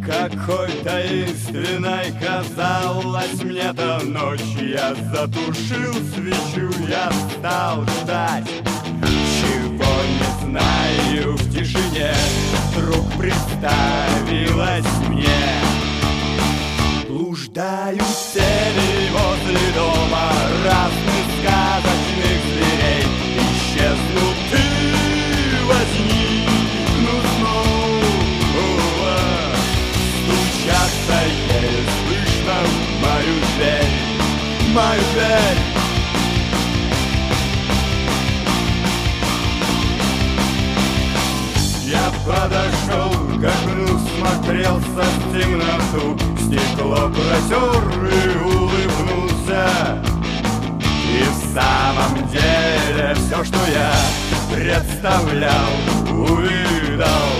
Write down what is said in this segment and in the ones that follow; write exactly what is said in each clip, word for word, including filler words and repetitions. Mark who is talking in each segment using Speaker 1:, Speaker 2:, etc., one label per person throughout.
Speaker 1: Какой таинственной казалась мне эта ночь. Я затушил свечу, я стал ждать. Чего не знаю, в тишине вдруг представилась мне. Блуждают тени возле дома разных сказочных зверей. Исчезнут и возникнут снова. Стучатся еле слышно в мою дверь, мою дверь. Я подошел к окну, смотрелся в темноту, стекло протер и улыбнулся. И в самом деле все, что я представлял, увидал.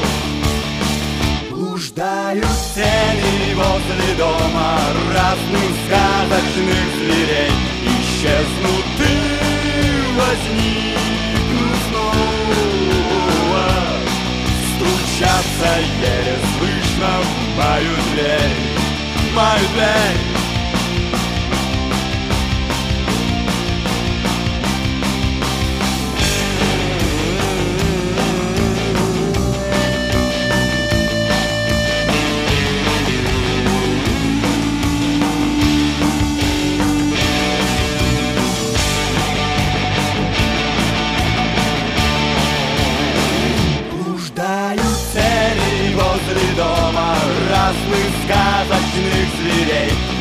Speaker 1: Блуждают тени возле дома разных сказочных зверей. Исчезнут и возникнут снова. Стучатся еле слышно в мою дверь, мою дверь. Возле дома разных сказочных зверей.